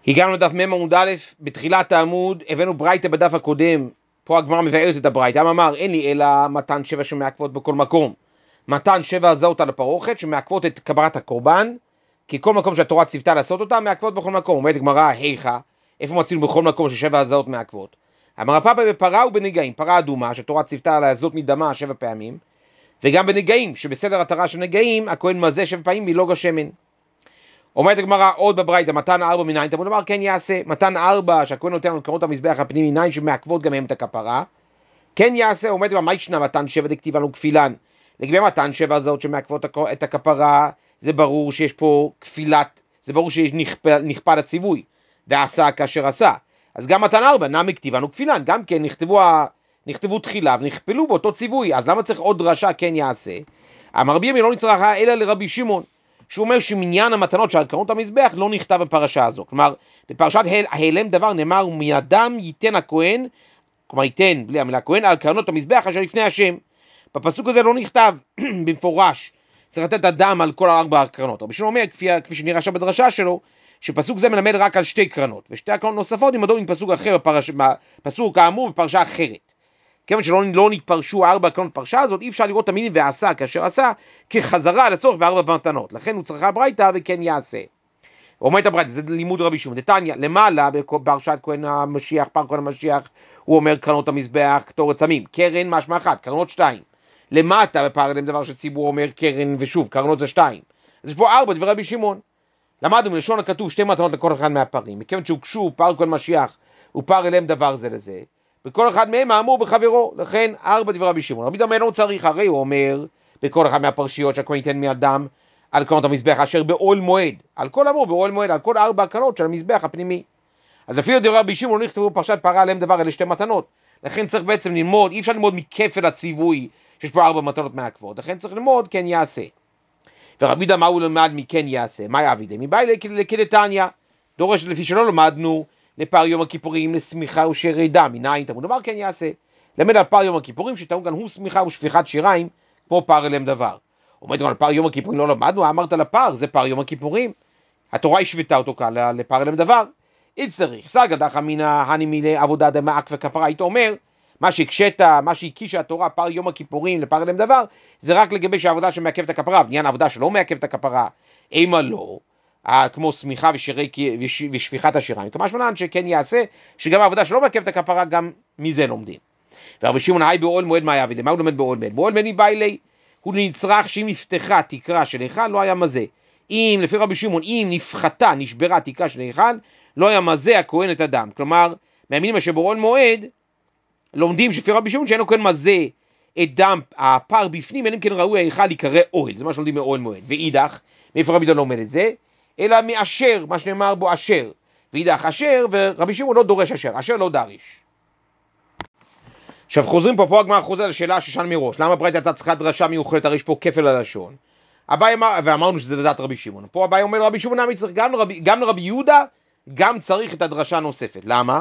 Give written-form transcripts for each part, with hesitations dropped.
הגענו לדף מ' עמוד א', בתחילת העמוד, הבאנו ברייתא בדף הקודם, פה הגמרא מבארת את הברייתא, אמר אין לי אלא מתן 7 שמעכבות בכל מקום, מתן 7 הזעות על הפרוכת שמעכבות את קבלת הקורבן, כי כל מקום שהתורה ציוותה לעשות אותה, מעכבות בכל מקום. אומרת הגמרא, היכא, איפה מצינו בכל מקום ש7 הזעות מעכבות? אמר פאפא בפרה ובנגעים, פרה אדומה שהתורה ציוותה לעזות מדמה 7 פעמים, וגם בנגעים, שבסדר התרה של נגעים, הכהן מזה 7 פעמים מלוג השמן. אומרת הגמרא עוד בברייתא, מתן 4 מנין, תלמוד לומר כן יעשה, מתן 4 שהכהן נותן על קרנות המזבח הפנימי מנין שמעכבות גם הם את הכפרה, כן יעשה. אומרת הגמרא, מה ישנה מתן 7 דכתיב לנו כפילן? לגבי מתן 7 הזאת שמעכבות את הכפרה, זה ברור שיש פה כפילת, זה ברור שיש נכפל הציווי, ועשה כאשר עשה. אז גם מתן 4, נמי כתיבנו כפילן, גם כן נכתבו תחילה ונכפלו באותו ציווי, אז למה צריך עוד דרשה כן יעשה? אמר רבי ימי לא נצרכה אלא לרבי שמעון, שהוא אומר שמניין המתנות של קרנות המזבח לא נכתב בפרשה הזו. כלומר, בפרשת העלם דבר נאמר, מידם ייתן הכהן, כלומר ייתן בלי המילה כהן, על קרנות המזבח אשר לפני השם. בפסוק הזה לא נכתב במפורש, צריך לתת הדם על כל 4 הקרנות. רבי שמעון אומר, כפי שנראה שם בדרשה שלו, שפסוק זה מלמד רק על 2 קרנות, ושתי הקרנות נוספות ימדו עם פסוק אחר, פסוק כאמור בפרשה אחרת. כיוון שלא נתפרשו 4 קרנות פרשה הזאת, אי אפשר לראות את המילים ועשה כאשר עשה, כחזרה לצורך ב4 מתנות. לכן הוא צריכה ברייתא וכן יעשה. אומרת הברייתא, זה לימוד רבי שמעון. דתניא, למעלה בפרשת כהן המשיח, פר כהן המשיח, הוא אומר קרנות המזבח, קטורת סמים, קרן משמע 1, קרנות 2. למטה בפר אלם דבר שציבור אומר קרן ושוב, קרנות זה 2. אז יש פה 4 דברי רבי שמעון. למדנו מלשון הכתוב 2 מתנות לכל אחד מהפרים, מכיוון שהוקשו פר כהן משיח ופר אלם דבר זה לזה, בכל אחד מהם האמור בחברו, לכן 4 דברי רבי שמעון. רבי דמי לא צריך, הרי הוא אומר בכל אחד מהפרשיות שהכהן ייתן מאדם על קרנות המזבח אשר באוהל מועד, על כל אמור באוהל מועד, על כל 4 הקרנות של המזבח הפנימי. אז לפי דברי רבי שמעון לא נכתבו פרשת פרה עליהם דבר, אלה 2 מתנות. לכן צריך בעצם ללמוד, אי אפשר ללמוד מכפל הציווי שיש פה 4 מתנות מעכבות, לכן צריך ללמוד כן יעשה. ורבי דמי הוא למד מכן יעשה, מה יעביד? מבאי כדתניא, דורש לפי שלא למדנו לפר יום הכיפורים, לשמיכה ושרי דם, מנין תלמוד לומר כן יעשה. למד על פר יום הכיפורים שטעון גם הוא שמיכה ושפיכת שיריים, כמו פר אלם דבר. אומרת גם על פר יום הכיפורים לא למדנו, אמרת לפר, זה פר יום הכיפורים. התורה השוותה אותו כאן לפר אלם דבר. יצטריך, סגא דחא מינא הני מילי עבודה דמעק וכפרה, היית אומר, מה שהקשתה, מה שהקישה התורה פר יום הכיפורים לפר אלם דבר, זה רק לגבי שהעבודה שמעכב את הכפרה, בעניין העבודה שלא מעכב את הכפרה, אימה לא. כמו שמיכה ושפיכת השיריים, כמה שמנן שכן יעשה, שגם העבודה שלא מעכב את הכפרה, גם מזה לומדים. ורבי שמעון היי באוהל מועד מה יעביד? מה הוא לומד באוהל מועד? באוהל מועד מבעילי, הוא נצרך שאם נפתחה תקרה של היכל, לא היה מזה. אם, לפי רבי שמעון, אם נפחתה, נשברה תקרה של היכל, לא היה מזה הכהן את הדם. כלומר, מהמינים שבאוהל מועד, לומדים שלפי רבי שמעון שאין לו כהן מזה את דם הפר בפנים, אלא אם כן ראוי ההיכל יקרא אוהל. זה מה שלומדים באוהל מועד. ואידך, מאיפה רבי דון לומד את זה? אלא מאשר, מה שנאמר בו אשר, ואידך אשר, ורבי שמעון לא דורש אשר, אשר לא דריש. עכשיו חוזרים פה הגמרא חוזר לשאלה ששאלנו מראש, למה ברייתא הייתה צריכה דרשה מיוחדת, הרי יש פה כפל הלשון. אביי אמר, ואמרנו שזה לדעת רבי שמעון, פה אביי אומר לרבי שמעון, למה צריך גם לרבי יהודה, גם צריך את הדרשה הנוספת. למה?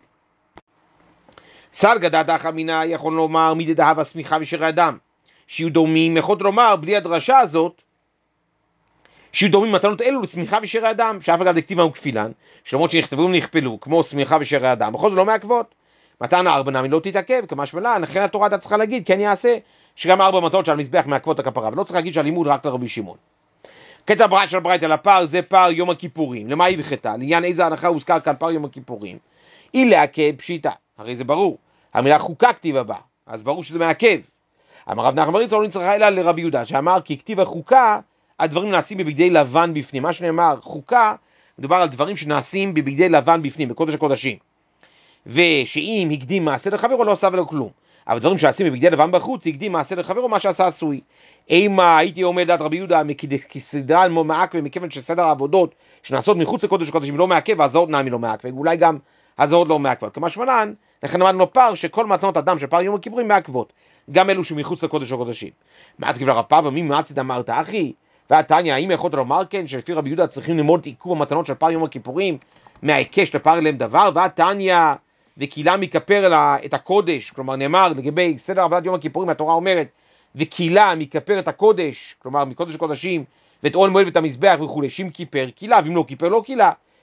סלגא דחא מינא יכול לומר מי דהבה שמיכה ושרי אדם, שיהיו דומים, יכול לומר בלי הדרשה הזאת, שיהיו דומים מתנות אלו לשמיכה ושרי אדם, שאף אגב דכתיב לנו כפילן, שלמרות שנכתבו ונכפלו, כמו שמיכה ושרי אדם, בכל זאת לא מעכבות. מתן 4 נמי לא תתעכב, כמשמע, לכן התורה אתה צריכה להגיד, כן יעשה, שגם 4 מתנות של המזבח מעכבות הכפרה, ולא צריך להגיד שהלימוד רק לרבי שמעון. קטע ברייתא של ברייתא לפר, זה פר יום הכיפורים. למה הלכתה? לעניין איזה הנחה הוזכר כאן פר יום הכיפורים? היא לעכב פשיטה, הרי זה ברור. המילה חוקה כתיב הבא, אז ברור שזה מעכב. אמר רב נחמן בר יצחק לא נצטרך אלא לרבי יהודה, שאמר כי כתיב החוקה, הדברים נעשים בבגדי לבן בפנים. מה שנאמר חוקה, מדובר על דברים שנעשים בבגדי לבן בפנים, בקודש הקודשים. ושאם הקדים מעשה לחברו לא עשה ולא כלום. אבל דברים שעשים בבגדי לבן בחוץ, הקדים מעשה לחברו, מה שעשה עשוי. אימה הייתי אומר דעת רבי יהודה, כסדרן מעכב, ומכיוון שסדר העבודות שנעשות מחוץ לקודש הקודשים לא מעכב, הזעות נמי לא מעכב, ואולי גם הזעות לא מעכב. כמשמען, לכן למדנו פר שכל מתנות אדם של פר יום הכיפורים מעכבות, גם אלו שמחוץ לקודש הקודשים. מעכב לרב פאפא, מי מעצד אמרת אחי? והתניא, האם יכולת לומר כן שלפי רבי יהודה צריכים ללמוד עיכוב המתנות של פר יום הכיפורים מההיקש לפר אליהם דבר? והתניא וקילה מכפר את הקודש, כלומר נאמר לגבי סדר עבודת יום הכיפורים, התורה אומרת וקילה מכפר את הקודש, כלומר מקודש הקודשים, ואת אוהל מועד ואת המזבח וכו', שאם כיפר קילה, ואם לא כיפר לא קילה.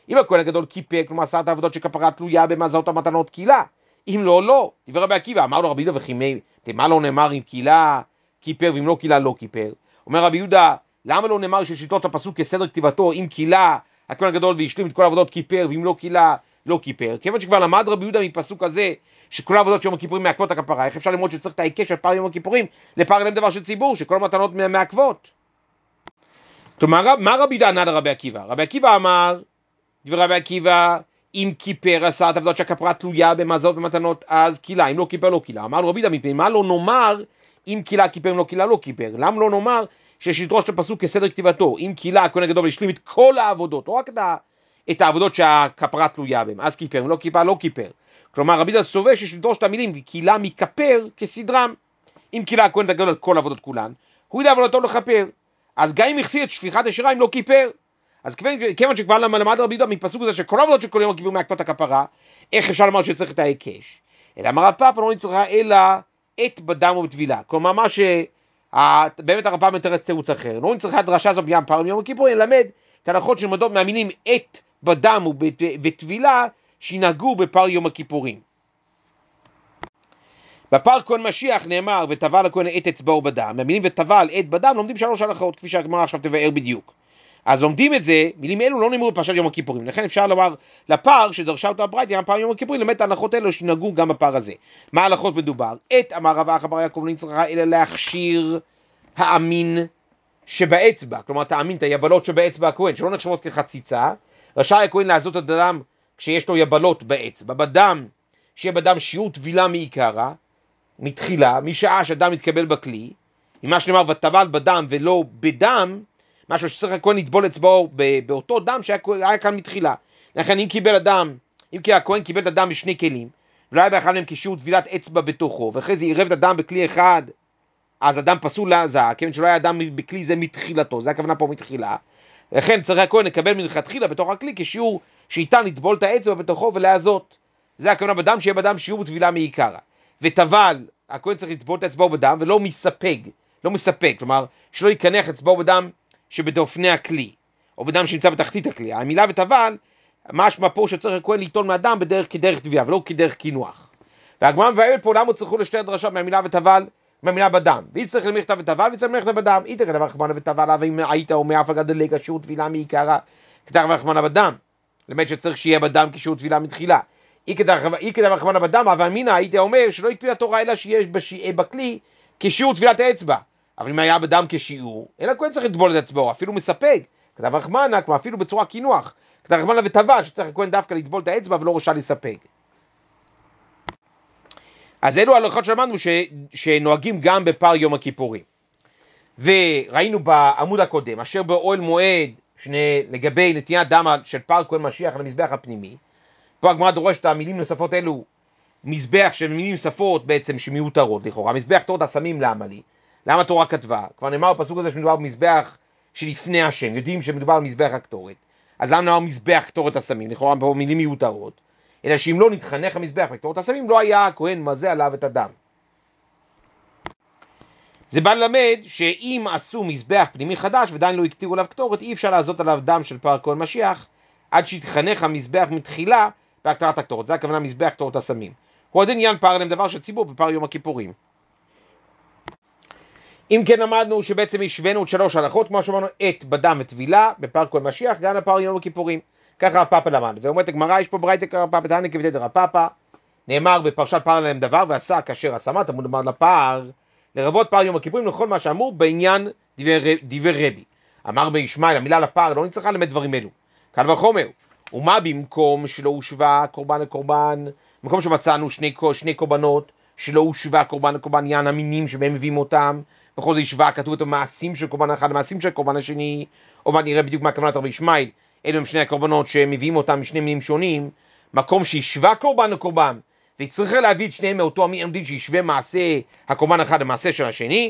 אם הכהן הגדול כיפר, כלומר עשה את העבודות שכפרה תלויה במזות המתנות קהילה. אם לא, לא. דברי רבי עקיבא, אמר לו רבי יהודה וכימי, מה לא נאמר אם קהילה כיפר ואם לא קהילה לא כיפר? אומר רבי יהודה, למה לא נאמר ששיטות הפסוק כסדר כתיבתו, אם קהילה הכהן הגדול והשלים את כל העבודות כיפר ואם לא קהילה לא כיפר? כיוון שכבר למד רבי יהודה מפסוק הזה שכל העבודות של יום הכיפורים מעכבות הכפרה, איך אפשר ללמוד שצריך את ההיקש של פער יום הכיפורים לפער אליהם דבר של ציבור, שכל המתנות מעכבות? כלומר, מה רבי יהודה ענה לרבי עקיבא? רבי עקיבא אמר, דברי רבי עקיבא, אם כיפר עשה את העבודות שהכפרה תלויה במזות ומתנות, אז קהילה, אם לא כיפר לא קהילה. אמר לו רבי יהודה, מה לא נאמר אם קהילה כיפר אם לא קהילה לא כיפר? למה לא נאמר שיש לדרוש את הפסוק כסדר כתיבתו, אם קהילה הכהן הגדול השלים את כל העבודות, לא רק את העבודות שהכפרה תלויה בהם, אז כיפר, אם לא כיפר לא כיפר. כלומר, רבי יהודה סובר שיש לדרוש את המילים כהילה מכפר כסדרם. אם קהילה הכהן הגדול על כל העבודות כולן, הוא ידע עבודתו לכפר. אז גם אם החסיר את שפיכת השיריים לא כיפר. אז כיוון שכבר למד רבי יהודה מפסוק הזה שכל העבודות של כל יום הכיפור מעכבות הכפרה, איך אפשר לומר שצריך את ההיקש? אלא אמר הפאפא לא נצטרך אלא את בדם ובטבילה. כלומר, מה באמת הרמב"ם מתרץ תירוץ אחר. לא נצטרך הדרשה הזאת בים פעם יום הכיפור, ללמד את ההלכות שלמדות מהמילים את בדם ובטבילה שינהגו בפר יום הכיפורים. בפר כהן משיח נאמר וטבל הכהן את אצבעו בדם. מהמילים וטבל את בדם לומדים 3 הלכות, כפי שהגמרא עכשיו תבאר בדיוק. אז לומדים את זה, מילים אלו לא נאמרו בפרשת יום הכיפורים, לכן אפשר לומר לפר שדרשה אותו הברייתא, גם פעם יום הכיפורים, למד את ההלכות האלו שינהגו גם בפר הזה. מה ההלכות מדובר? את אמר רב אחא בר יעקב לא נצטרך אלא להכשיר האמין שבאצבע, כלומר תאמין את היבלות שבאצבע הכהן, שלא נחשבות כחציצה, רשאי הכהן לעזות את הדם כשיש לו יבלות באצבע, בדם, שיהיה בדם שיעור טבילה מעיקרא, מתחילה, משעה שהדם מתקבל בכלי, ממה שנאמר וטבל בדם ולא בדם, משהו שצריך הכהן לטבול אצבעו באותו דם שהיה כאן מתחילה. לכן אם הכהן קיבל את הדם בשני כלים, ולא היה באחד מהם כשיעור טבילת אצבע בתוכו, ואחרי זה עירב את הדם בכלי אחד, אז הדם פסול להזעה, כיוון שלא היה הדם בכלי זה מתחילתו, זה הכוונה פה מתחילה. לכן צריך הכהן לקבל מלכתחילה בתוך הכלי כשיעור שאיתן לטבול את האצבע בתוכו ולהזות. זה הכוונה בדם שיהיה בדם שיעור טבילה מעיקרא. וטבל, הכהן צריך לטבול את האצבעו בדם ולא מספק, כלומר שלא יקנח אצבעו בדם שבדופני הכלי, או בדם שנמצא בתחתית הכלי. המילה וטבל, משמע פה שצריך הכהן ליטול מהדם כדרך טביעה, ולא כדרך קינוח. והגמרא מבארת פה למה צריכו לשתי הדרשות מהמילה וטבל, מהמילה בדם. והיא צריך למלכת וטבל, והיא צריך למלכת בדם. היא תראה דבר רחמנא וטבל, ואם היית אומר אף אגד דלג שיעור טבילה מעיקרא, כדרך רחמנא בדם. למד שצריך שיהיה בדם כשיעור טבילה מתחילה. היא כדרך רחמנא בדם, אבל אמינא היית אומר שלא הקפיד התורה אלא שיש בכלי כשיעור טבילת האצבע. אבל אם היה בדם כשיעור, אלא כהן צריך לטבול את אצבעו, אפילו מספק, כתב רחמנא, כלומר אפילו בצורה קינוח, כתב רחמנא וטבל, שצריך כהן דווקא לטבול את האצבע ולא רשאי לספק. אז אלו ההלכות שלמדנו שנוהגים גם בפר יום הכיפורים. וראינו בעמוד הקודם, אשר באוהל מועד, לגבי נתינת דם של פר כהן משיח על המזבח הפנימי, פה הגמרא דורשת המילים נוספות אלו, מזבח של מילים נוספות בעצם שמיותרות לכאורה, מזבח תורת הסמים למה לי? למה התורה כתבה? כבר נאמר בפסוק הזה שמדובר במזבח שלפני השם, יודעים שמדובר על מזבח הקטורת. אז למה נאמר מזבח קטורת הסמים? לכאורה פה מילים מיותרות. אלא שאם לא נתחנך המזבח בקטורת הסמים, לא היה הכהן מזה עליו את הדם. זה בא ללמד שאם עשו מזבח פנימי חדש ועדיין לא הקטירו עליו קטורת, אי אפשר לעשות עליו דם של פר כהן משיח, עד שיתחנך המזבח מתחילה בהקטרת הקטורת. זה הכוונה מזבח קטורת הסמים. הוא עוד עניין פר להם דבר של ציבור בפר יום הכיפורים. אם כן למדנו שבעצם השווינו את 3 הלכות, כמו שאמרנו, את בדם וטבילה בפר כהן משיח, גם בפר יום הכיפורים. ככה הפאפא למד. ואומרת הגמרא, יש פה ברייתא כרפאפא, תענה כבדי דרפאפא, נאמר בפרשת פר להם דבר, ועשה כאשר עשה, מה תלמוד אמר לפר, לרבות פר יום הכיפורים, לכל מה שאמרו בעניין דיבר רבי. אמר בישמעאל, המילה לפר לא נצטרכה ללמד דברים אלו. קל וחומר. ומה במקום שלא הושווה קורבן לקורבן, במקום שמצאנו שני קורבנות, שלא הושווה קורבן לקורבן, עניין המינים שבהם מביאים אותם, בכל זה השווה, כתוב את המעשים של קורבן אחד, המעשים של קורבן השני, או מה נראה בדיוק מה הכוונת רבי ישמעאל, אלו הם שני הקורבנות שמביאים אותם משני מינים שונים, מקום שהשווה קורבן לקורבן, וצריך להביא את שניהם מאותו המין, יודעים שישווה מעשה הקורבן אחד למעשה של השני.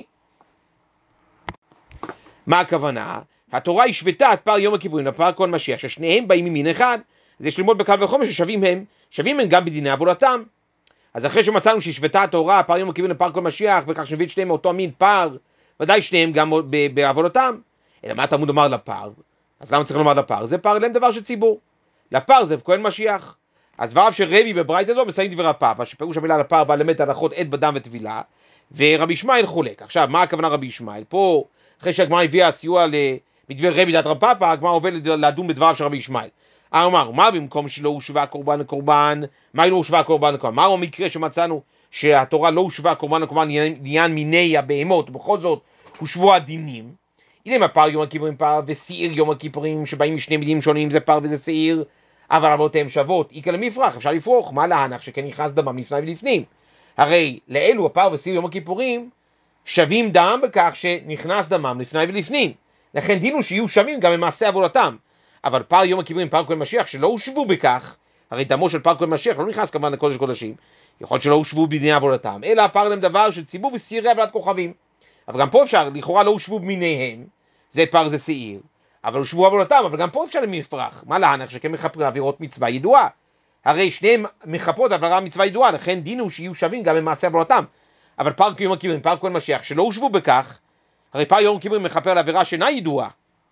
מה הכוונה? התורה השוותה את פר יום הכיפורים לפר כהן משיח, ששניהם באים ממין אחד, אז יש ללמוד בקל וחומר ששווים הם גם בדיני עבודתם. אז אחרי שמצאנו שהשוותה התורה פר יום הכיפורים לפר כהן משיח, בכך שנביא את שניהם מאותו המין פר, ודאי שניהם גם בעבודתם. אלא מה תלמוד אמר לפר? אז למה צריך לומר לפר? זה פר להם דבר של ציבור. לפר זה כהן משיח. אז דבריו של רבי בברייתא הזו מסייעים דברי הפאפא, שפירוש המילה לפר בא למד הלכות עד בדם וטבילה, ורבי ישמעאל חולק. עכשיו, מה הכוונה רבי ישמעאל? פה, אחרי שהגמרא הביאה סיוע מדבר רבי דעת רב פאפא, הגמרא עוברת לדון בדבריו של רבי ישמעאל. אמר, מה במקום שלא הושווה קורבן לקורבן? מה היא לא הושווה קורבן לקורבן? מהו המקרה שמצאנו שהתורה לא הושווה קורבן לקורבן לעניין מיני הבהמות, בכל זאת הושבו הדינים? הנה הפר יום הכיפורים פר ושעיר יום הכיפורים שבאים משני מינים שונים, זה פר וזה שעיר, אבל אבותיהם שוות, איקה למפרח, אפשר לפרוח, מה להנח שכן נכנס דמם לפני ולפנים? הרי לאלו הפר ושעיר יום הכיפורים שווים דם בכך שנכנס דמם לפני ולפנים, לכן דינו שיהיו שווים גם במעשה עבודתם. אבל פר יום הכיפורים, פר כהן משיח, שלא הושבו בכך, הרי דמו של פר כהן משיח לא נכנס כמובן לקודש קודשים, יכול להיות שלא הושבו בדיני עבודתם, אלא הפר להם דבר של ציבור ושעירי עבודת כוכבים. אבל גם פה אפשר, לכאורה לא הושבו במיניהם, זה פר זה שעיר, אבל הושבו עבודתם, אבל גם פה אפשר למפרח, מה להנח שכן מכפרים עבירות מצווה ידועה, הרי שניהם מכפרות עבירה מצווה ידועה, לכן דינו שיהיו שווים גם במעשה עבודתם. אבל פר יום הכיפורים, פר כהן משיח, שלא הושבו בכך, הרי פר יום הכיפורים מכפר על עבירה שאינה ידועה.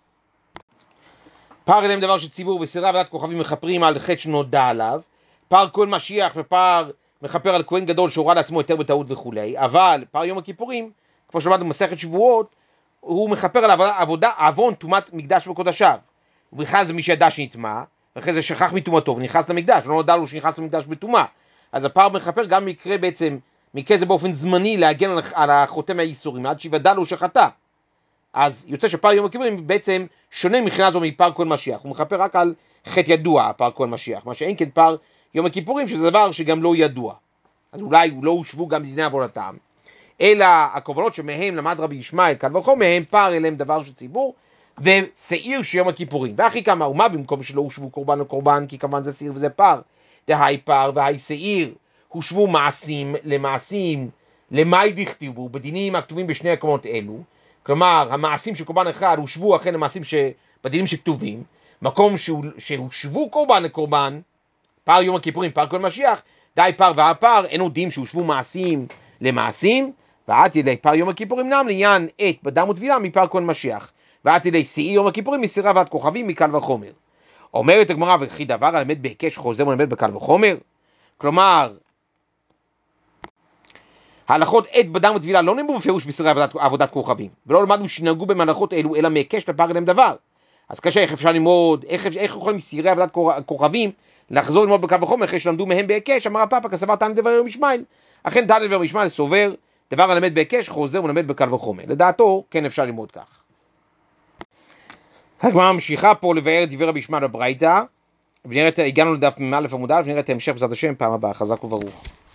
פר אליהם דבר של ציבור ושעירי עבודת כוכבים מכפרים על חטא שנודע עליו, פר כהן משיח ופר מכפר על כהן גדול שהורה לעצמו יותר בטעות וכולי, אבל פר יום הכיפורים, כמו שלמדנו במסכת שבועות, הוא מכפר על עוון טומאת מקדש וקודשיו, ובכלל זה מי שידע שנטמא, ואחרי זה שכח מטומאתו ונכנס למקדש, ולא נודע לו שנכנס למקדש בטומאה, אז הפר מכפר גם מקרה בעצם, מקרה זה באופן זמני להגן על החוטא מהייסורים, עד שיוודע לו שחטא. אז יוצא שפר יום הכיפורים בעצם שונה מבחינה זו מפר כהן משיח, הוא מכפר רק על חטא ידוע, פר כהן משיח, מה שאין כן פר יום הכיפורים, שזה דבר שגם לא ידוע. אז אולי לא הושבו גם בדיני עבודתם, אלא הקורבנות שמהם למד רבי ישמעאל כאן וכה, מהם פר אליהם דבר של ציבור, ושעיר שיום הכיפורים. ואחי כמה, ומה במקום שלא הושבו קורבן לקורבן, כי כמובן זה שעיר וזה פר, דהי פר והי שעיר, הושבו מעשים למעשים, למאי דכתיבו, בדינים הכתובים בשני הקומות אלו, כלומר, המעשים של קורבן אחד הושבו אכן למעשים בדינים שכתובים, מקום שהושבו קורבן לקורבן, פר יום הכיפורים, פר כהן משיח, די פר והפר, אין עודים שהושבו מעשים למעשים, ועד ידי פר יום הכיפורים נם לעניין עת בדם וטבילה מפר כהן משיח, ועד ידי שעיר יום הכיפורים מסירה ועד כוכבים מקל וחומר. אומרת הגמרא, וכי דבר הלמד בהיקש חוזר ולמד בקל וחומר? כלומר, ההלכות עת בדם וטבילה לא נאמרו בפירוש בסירי עבודת כוכבים, ולא למדנו שנהגו בהלכות אלו אלא מהיקש לפר אליהם דבר. אז קשה, איך אפשר ללמוד, איך יכולים מסירי עבודת כוכבים לחזור ללמוד בקל וחומר אחרי שלמדו מהם בהיקש? אמר הפאפא כסבר תנא דבר רבי ישמעאל, אכן תנא דבר רבי ישמעאל סובר דבר הלמד בהיקש חוזר ולמד בקל וחומר, לדעתו כן אפשר ללמוד כך. הגמרא ממשיכה פה לבאר את דברי רבי ישמעאל בברייתא, ונראה, הגענו לדף מ"א עמוד א', ונראה את ההמשך בעזרת השם פעם הבאה. חזק וברוך.